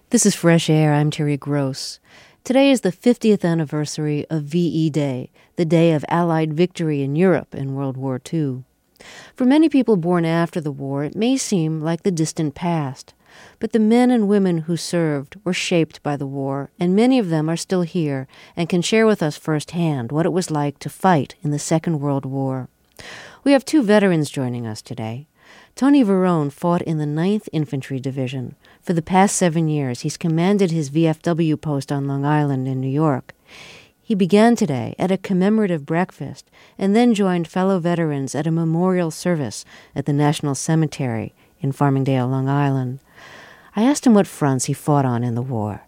This is Fresh Air. I'm Terry Gross. Today is the 50th anniversary of VE Day, the day of Allied victory in Europe in World War II. For many people born after the war, it may seem like the distant past. But the men and women who served were shaped by the war, and many of them are still here and can share with us firsthand what it was like to fight in the Second World War. We have two veterans joining us today. Tony Varone fought in the 9th Infantry Division. For the past 7 years, he's commanded his VFW post on Long Island in New York. He began today at a commemorative breakfast and then joined fellow veterans at a memorial service at the National Cemetery in Farmingdale, Long Island. I asked him what fronts he fought on in the war.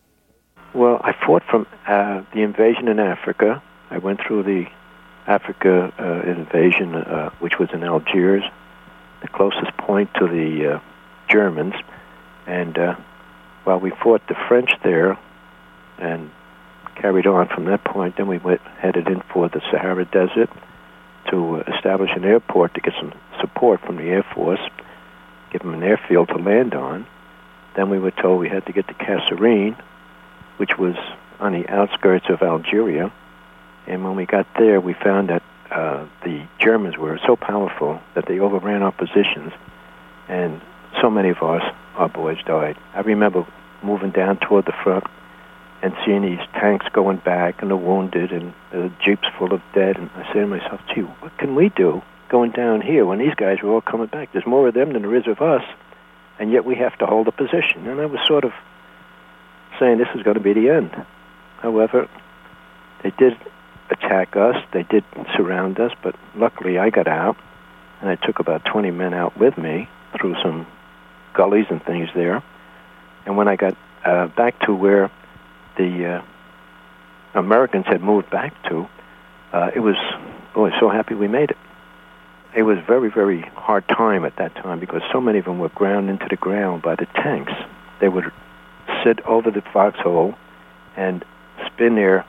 Well, I fought from the invasion in Africa. I went through the Africa invasion, which was in Algiers, the closest point to the Germans. And while we fought the French there and carried on from that point, then we headed in for the Sahara Desert to establish an airport to get some support from the Air Force, give them an airfield to land on. Then we were told we had to get to Kasserine, which was on the outskirts of Algeria. And when we got there, we found that the Germans were so powerful that they overran our positions, and so many of our boys died. I remember moving down toward the front and seeing these tanks going back and the wounded and the jeeps full of dead. And I said to myself, gee, what can we do going down here when these guys were all coming back? There's more of them than there is of us, and yet we have to hold a position. And I was sort of saying this is going to be the end. However, they did attack us. They did surround us, but luckily I got out, and I took about 20 men out with me through some gullies and things there. And when I got back to where the Americans had moved back to, I was so happy we made it. It was a very, very hard time at that time because so many of them were ground into the ground by the tanks. They would sit over the foxhole and spin their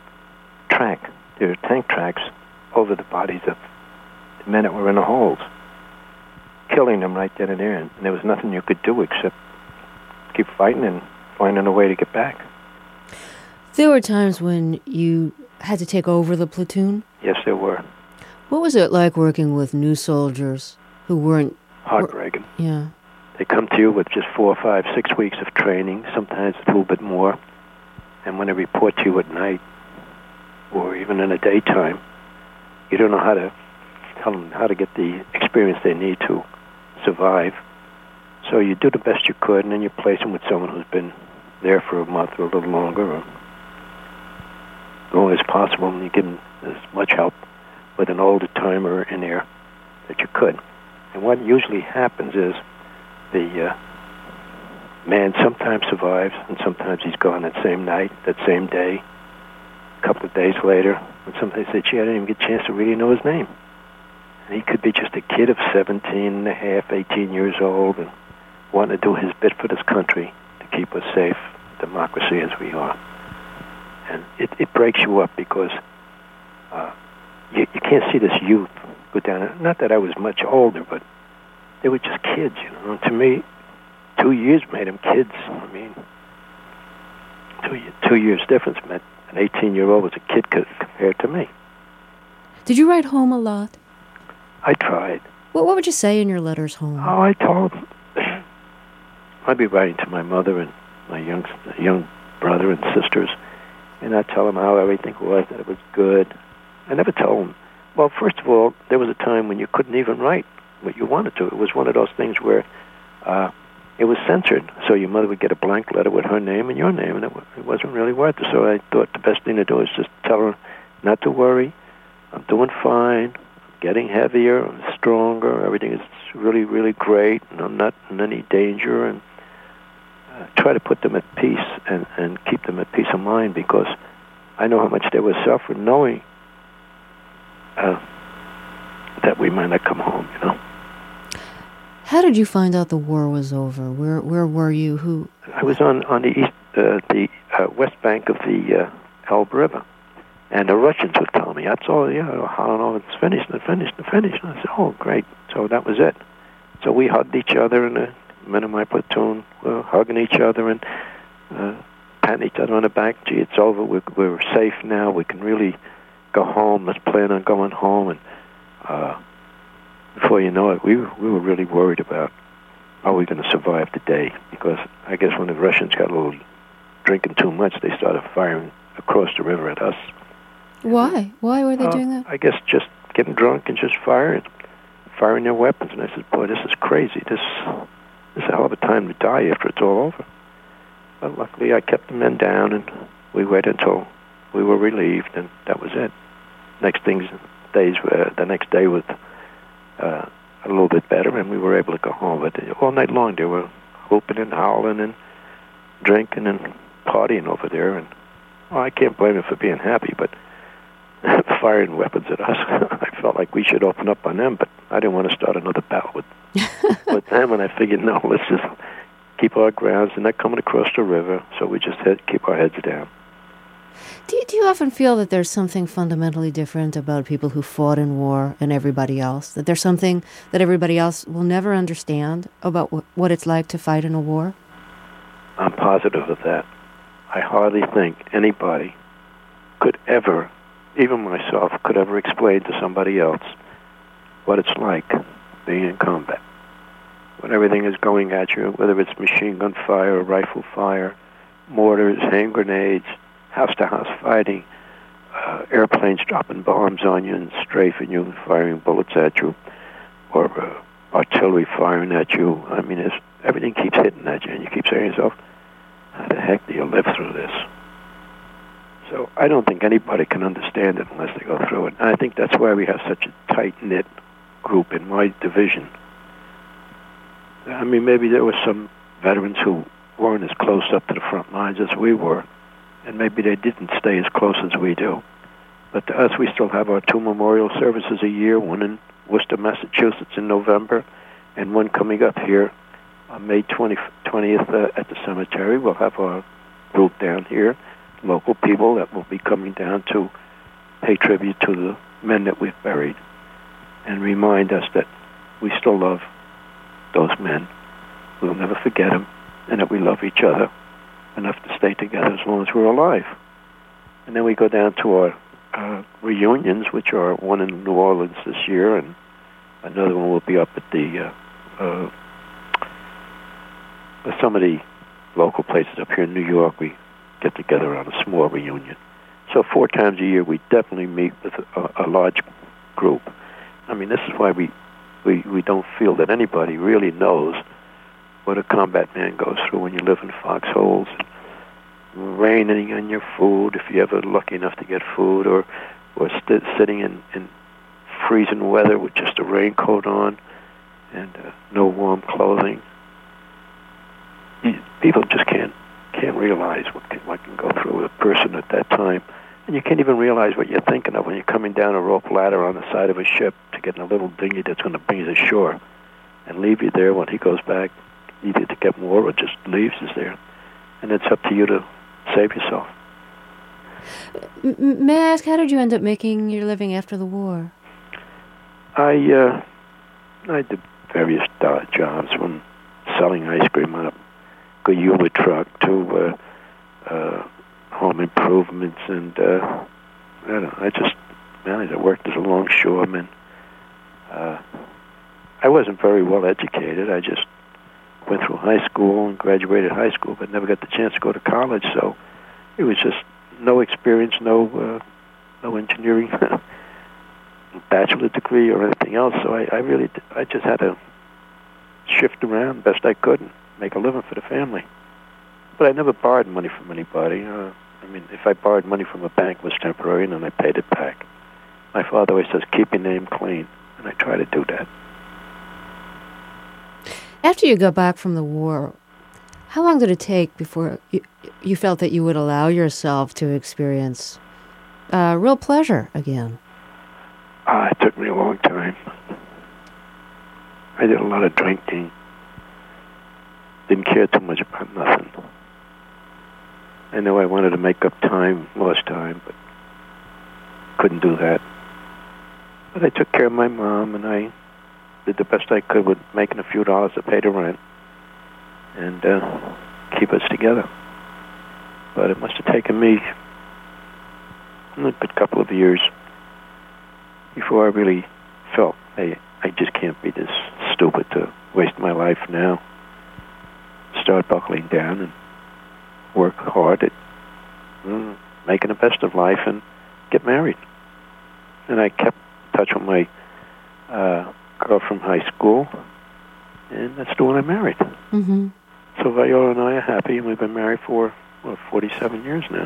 tank tracks over the bodies of the men that were in the holes, killing them right then and there. And there was nothing you could do except keep fighting and finding a way to get back. There were times when you had to take over the platoon? Yes, there were. What was it like working with new soldiers who weren't... Heartbreaking. Yeah. They come to you with just 4, 5, 6 weeks of training, sometimes a little bit more. And when they report to you at night, or even in the daytime, you don't know how to tell them how to get the experience they need to survive. So you do the best you could, and then you place them with someone who's been there for a month or a little longer, or as long as possible, and you give them as much help with an older timer in there that you could. And what usually happens is the man sometimes survives, and sometimes he's gone that same night, that same day, a couple of days later, and sometimes they say, gee, I didn't even get a chance to really know his name. And he could be just a kid of 17 and a half, 18 years old, and wanting to do his bit for this country to keep us safe, democracy as we are. And it breaks you up because you can't see this youth go down. Not that I was much older, but they were just kids, you know. And to me, 2 years made them kids. I mean, 2 years difference meant an 18-year-old was a kid compared to me. Did you write home a lot? I tried. What would you say in your letters home? Oh, I told them. I'd be writing to my mother and my young brother and sisters, and I'd tell them how everything was, that it was good. I never told them. Well, first of all, there was a time when you couldn't even write what you wanted to. It was one of those things where it was censored. So your mother would get a blank letter with her name and your name, and it wasn't really worth it. So I thought the best thing to do is just tell her not to worry. I'm doing fine. I'm getting heavier. I'm stronger. Everything is really, really great, and I'm not in any danger. And try to put them at peace and keep them at peace of mind, because I know how much they were suffering, knowing that we might not come home, you know. How did you find out the war was over? Where were you? Who? I was on the west bank of the Elbe River, and the Russians would tell me, "That's all. Yeah, I don't know. It's finished. It's finished. It's finished." And I said, "Oh, great!" So that was it. So we hugged each other, and the men in my platoon were hugging each other, and patting each other on the back. Gee, it's over. We're safe now. We can really go home. Let's plan on going home. And before you know it, we were really worried about, are we going to survive the day? Because I guess when the Russians got a little drinking too much, they started firing across the river at us. Why? Why were they doing that? I guess just getting drunk and just firing their weapons. And I said, boy, this is crazy. This is a hell of a time to die after it's all over. But luckily, I kept the men down, and we waited until we were relieved, and that was it. The next day was a little bit better, and we were able to go home. But all night long, they were whooping and howling and drinking and partying over there. And I can't blame them for being happy, but firing weapons at us, I felt like we should open up on them, but I didn't want to start another battle with them. And I figured, no, let's just keep our grounds. They're not coming across the river, so we just keep our heads down. Do you often feel that there's something fundamentally different about people who fought in war and everybody else? That there's something that everybody else will never understand about what it's like to fight in a war? I'm positive of that. I hardly think anybody could ever, even myself, could ever explain to somebody else what it's like being in combat. When everything is going at you, whether it's machine gun fire or rifle fire, mortars, hand grenades, house-to-house fighting, airplanes dropping bombs on you and strafing you and firing bullets at you, or artillery firing at you. I mean, everything keeps hitting at you, and you keep saying to yourself, how the heck do you live through this? So I don't think anybody can understand it unless they go through it. And I think that's why we have such a tight-knit group in my division. I mean, maybe there were some veterans who weren't as close up to the front lines as we were, and maybe they didn't stay as close as we do. But to us, we still have our 2 memorial services a year, one in Worcester, Massachusetts in November, and one coming up here on May 20th at the cemetery. We'll have our group down here, local people that will be coming down to pay tribute to the men that we've buried and remind us that we still love those men. We'll never forget them, and that we love each other enough to stay together as long as we're alive. And then we go down to our reunions, which are one in New Orleans this year, and another one will be up at the some of the local places up here in New York. We get together on a small reunion. So 4 times a year, we definitely meet with a large group. I mean, this is why we don't feel that anybody really knows what a combat man goes through when you live in foxholes, and raining on your food, if you're ever lucky enough to get food, or sitting in freezing weather with just a raincoat on and no warm clothing. People just can't realize what can go through a person at that time. And you can't even realize what you're thinking of when you're coming down a rope ladder on the side of a ship to get in a little dinghy that's going to bring you to shore and leave you there when he goes back, either to get more or just leaves us there. And it's up to you to save yourself. May I ask, how did you end up making your living after the war? I did various jobs, from selling ice cream on a Goyula truck to home improvements, and I worked as a longshoreman. I wasn't very well educated. I just went through high school and graduated high school, but never got the chance to go to college. So it was just no experience, no engineering bachelor degree or anything else. So I just had to shift around best I could and make a living for the family. But I never borrowed money from anybody. I mean, if I borrowed money from a bank, it was temporary, and then I paid it back. My father always says, keep your name clean, and I try to do that. After you got back from the war, how long did it take before you felt that you would allow yourself to experience real pleasure again? It took me a long time. I did a lot of drinking. Didn't care too much about nothing. I know I wanted to make up time, lost time, but couldn't do that. But I took care of my mom, and I did the best I could with making a few dollars to pay the rent and keep us together. But it must have taken me a good couple of years before I really felt, hey, I just can't be this stupid to waste my life now. Start buckling down and work hard at making the best of life and get married. And I kept in touch with my girl from high school, and that's the one I married. Mm-hmm. So Viola and I are happy, and we've been married for 47 years now.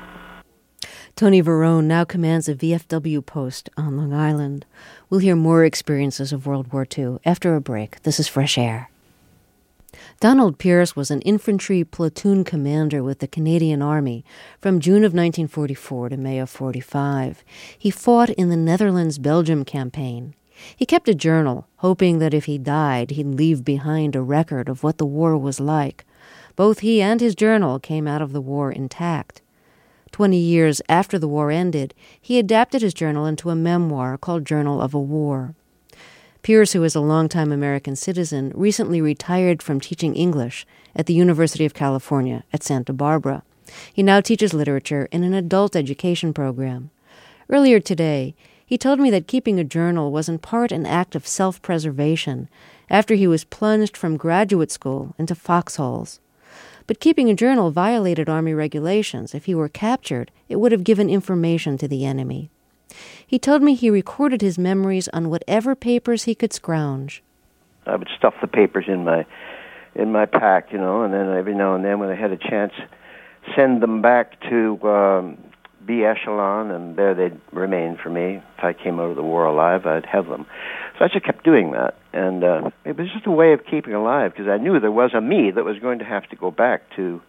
Tony Varone now commands a VFW post on Long Island. We'll hear more experiences of World War II after a break. This is Fresh Air. Donald Pierce was an infantry platoon commander with the Canadian Army from June of 1944 to May of 45. He fought in the Netherlands-Belgium campaign. He kept a journal, hoping that if he died, he'd leave behind a record of what the war was like. Both he and his journal came out of the war intact. 20 years after the war ended, he adapted his journal into a memoir called Journal of a War. Pierce, who is a longtime American citizen, recently retired from teaching English at the University of California at Santa Barbara. He now teaches literature in an adult education program. Earlier today, he told me that keeping a journal was in part an act of self-preservation after he was plunged from graduate school into foxholes. But keeping a journal violated Army regulations. If he were captured, it would have given information to the enemy. He told me he recorded his memories on whatever papers he could scrounge. I would stuff the papers in my pack, and then every now and then when I had a chance, send them back to B Echelon, and there they'd remain for me. If I came out of the war alive, I'd have them. So I just kept doing that, and it was just a way of keeping alive, because I knew there was a me that was going to have to go back to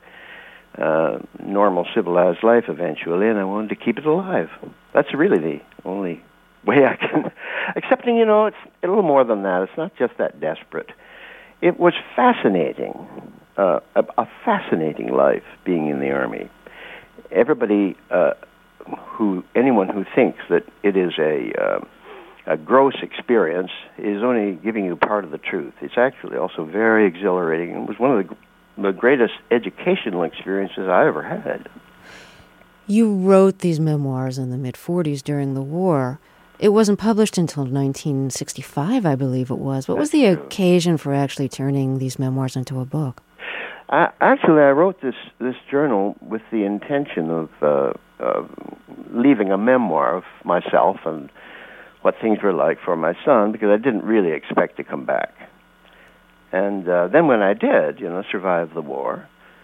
normal civilized life eventually, and I wanted to keep it alive. That's really the only way I can... Excepting, it's a little more than that. It's not just that desperate. It was fascinating, a fascinating life being in the Army. Everybody, anyone who thinks that it is a gross experience is only giving you part of the truth. It's actually also very exhilarating. It was one of the greatest educational experiences I ever had. You wrote these memoirs in the mid-40s during the war. It wasn't published until 1965, I believe it was. What was the occasion for actually turning these memoirs into a book? Actually, I wrote this journal with the intention of leaving a memoir of myself and what things were like for my son, because I didn't really expect to come back. And then when I did, survive the war,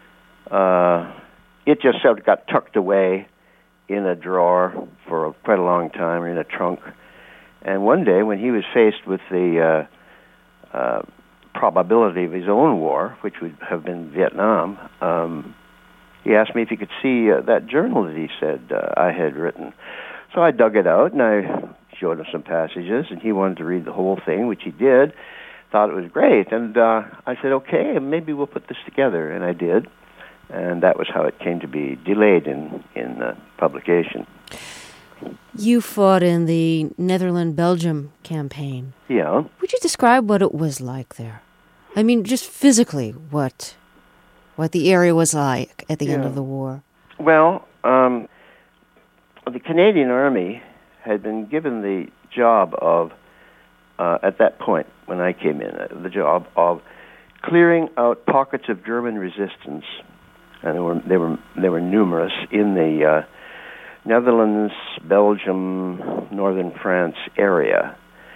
it just sort of got tucked away in a drawer for quite a long time, or in a trunk. And one day, when he was faced with the probability of his own war, which would have been Vietnam, he asked me if he could see that journal that he said I had written. So I dug it out, and I showed him some passages, and he wanted to read the whole thing, which he did. Thought it was great, and I said, okay, maybe we'll put this together, and I did, and that was how it came to be delayed in publication. You fought in the Netherlands-Belgium campaign. Yeah. Would you describe what it was like there? I mean, just physically, what the area was like at the end of the war. Well, the Canadian Army had been given the job of, at that point when I came in, the job of clearing out pockets of German resistance, and they were numerous in the Netherlands, Belgium, northern France area.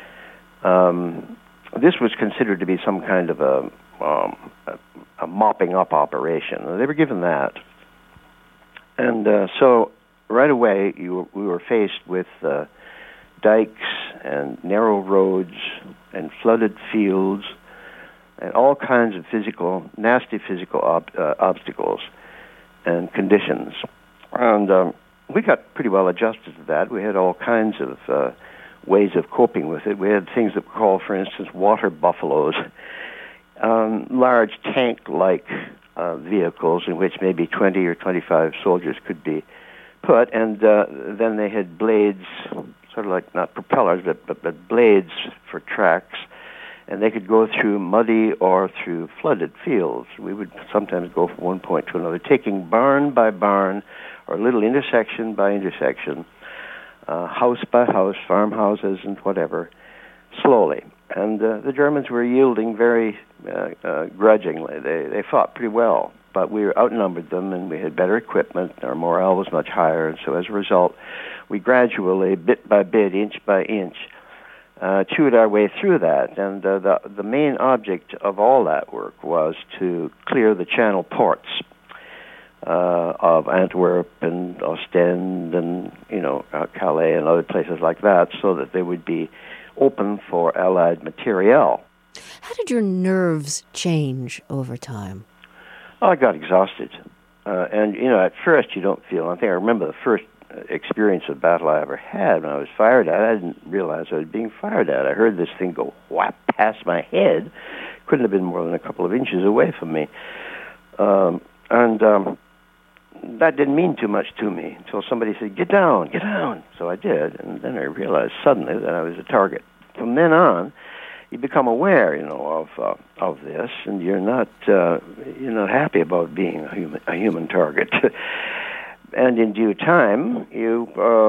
This was considered to be some kind of a mopping up operation. They were given that, and so right away we were faced with dikes and narrow roads and flooded fields and all kinds of nasty physical obstacles and conditions. And we got pretty well adjusted to that. We had all kinds of ways of coping with it. We had things that were called, for instance, water buffaloes, large tank-like vehicles in which maybe 20 or 25 soldiers could be put, and then they had blades, sort of like not propellers, but blades for tracks, and they could go through muddy or through flooded fields. We would sometimes go from one point to another, taking barn by barn, or little intersection by intersection, house by house, farmhouses and whatever, slowly. And the Germans were yielding very grudgingly. They fought pretty well, but we outnumbered them, and we had better equipment. Our morale was much higher, and so as a result, we gradually, bit by bit, inch by inch, chewed our way through that. And the main object of all that work was to clear the Channel ports of Antwerp and Ostend and Calais and other places like that, so that they would be open for Allied materiel. How did your nerves change over time? I got exhausted. And, at first you don't feel anything. I remember the first experience of battle I ever had when I was fired at. I didn't realize I was being fired at. I heard this thing go whap past my head. Couldn't have been more than a couple of inches away from me. That didn't mean too much to me until somebody said, get down, get down. So I did, and then I realized suddenly that I was a target. From then on, you become aware, of this, and you're not happy about being a human target. And in due time, you,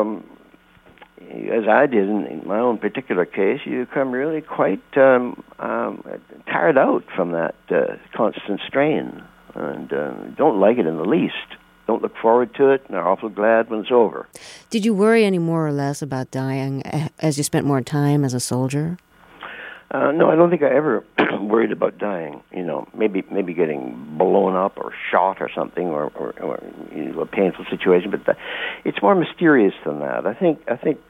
as I did in my own particular case, you become really quite tired out from that constant strain, and don't like it in the least. Don't look forward to it, and are awful glad when it's over. Did you worry any more or less about dying as you spent more time as a soldier? No, I don't think I ever worried about dying. Maybe getting blown up or shot or something, or a painful situation. But it's more mysterious than that. I think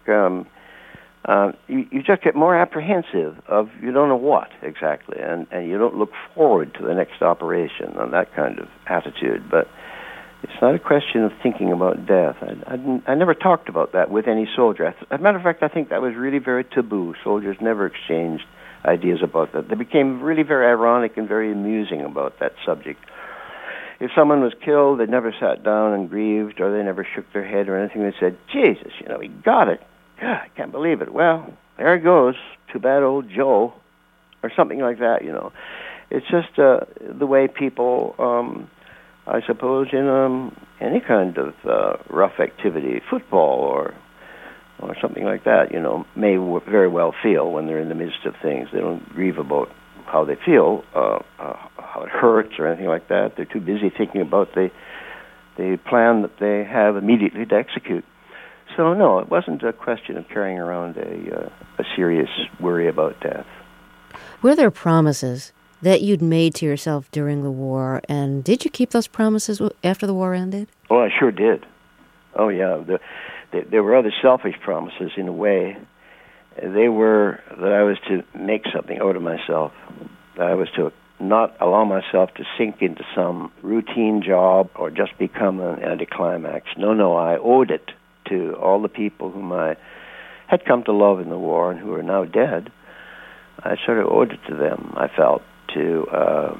you just get more apprehensive of you don't know what exactly, and you don't look forward to the next operation and that kind of attitude. But it's not a question of thinking about death. I never talked about that with any soldier. As a matter of fact, I think that was really very taboo. Soldiers never exchanged ideas about that. They became really very ironic and very amusing about that subject. If someone was killed, they never sat down and grieved, or they never shook their head or anything. They said, Jesus, he got it. God, I can't believe it. Well, there it goes. Too bad old Joe, or something like that, It's just the way people, I suppose, in any kind of rough activity, football or something like that, may very well feel when they're in the midst of things. They don't grieve about how they feel, how it hurts or anything like that. They're too busy thinking about the plan that they have immediately to execute. So, no, it wasn't a question of carrying around a serious worry about death. Were there promises that you'd made to yourself during the war, and did you keep those promises after the war ended? Oh, I sure did. Oh, yeah. There were other selfish promises in a way. They were that I was to make something out of myself, that I was to not allow myself to sink into some routine job or just become an anticlimax. No, I owed it to all the people whom I had come to love in the war and who are now dead. I sort of owed it to them, I felt, to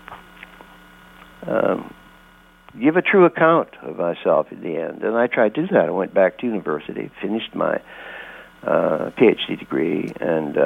give a true account of myself in the end. And I tried to do that. I went back to university, finished my PhD degree, and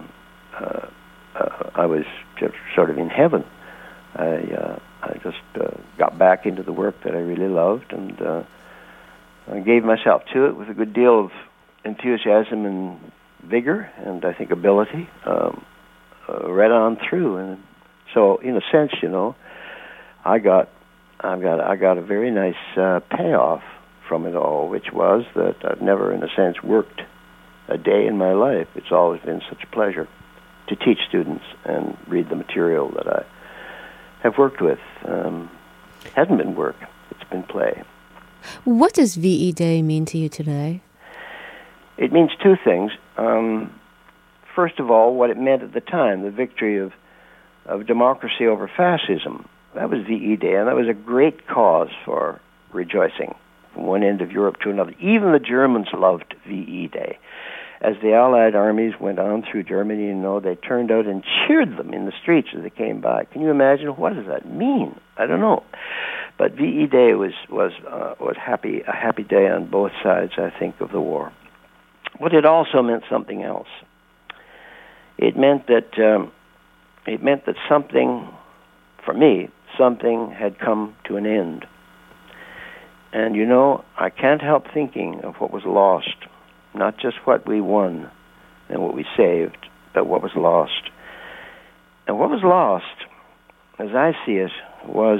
I was just sort of in heaven. I just got back into the work that I really loved, and I gave myself to it with a good deal of enthusiasm and vigor, and I think ability, right on through. And so, in a sense, I got a very nice payoff from it all, which was that I've never, in a sense, worked a day in my life. It's always been such a pleasure to teach students and read the material that I have worked with. It hasn't been work, it's been play. What does VE Day mean to you today? It means two things. First of all, what it meant at the time, the victory of democracy over fascism. That was VE Day, and that was a great cause for rejoicing from one end of Europe to another. Even the Germans loved VE Day. As the Allied armies went on through Germany, they turned out and cheered them in the streets as they came by. Can you imagine? What does that mean? I don't know. But VE Day was a happy day on both sides, I think, of the war. But it also meant something else. It meant that it meant that something, for me, something had come to an end. And I can't help thinking of what was lost, not just what we won and what we saved, but what was lost. And what was lost, as I see it, was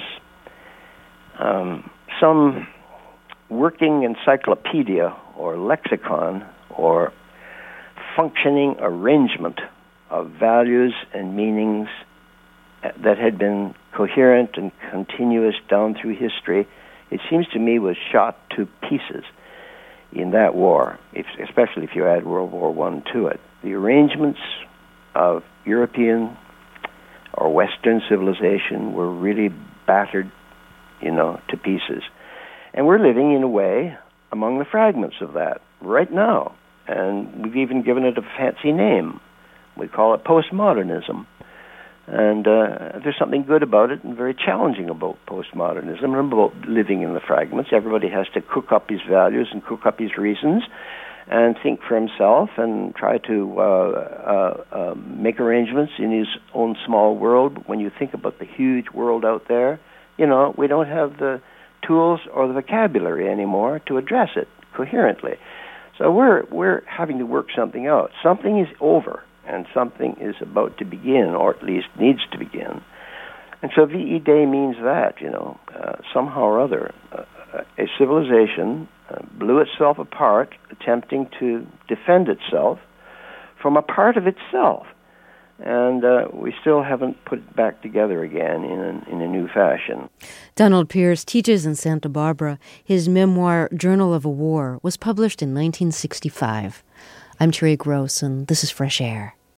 some working encyclopedia or lexicon or functioning arrangement of values and meanings that had been coherent and continuous down through history. It seems to me was shot to pieces in that war, especially if you add World War I to it. The arrangements of European or Western civilization were really battered, to pieces. And we're living, in a way, among the fragments of that right now. And we've even given it a fancy name. We call it postmodernism. And there's something good about it and very challenging about postmodernism and about living in the fragments. Everybody has to cook up his values and cook up his reasons and think for himself and try to make arrangements in his own small world. But when you think about the huge world out there, we don't have the tools or the vocabulary anymore to address it coherently. So we're having to work something out. Something is over, and something is about to begin, or at least needs to begin. And so VE Day means that, somehow or other, a civilization blew itself apart, attempting to defend itself from a part of itself. And we still haven't put it back together again in a new fashion. Donald Pierce teaches in Santa Barbara. His memoir, Journal of a War, was published in 1965. I'm Terry Gross, and this is Fresh Air.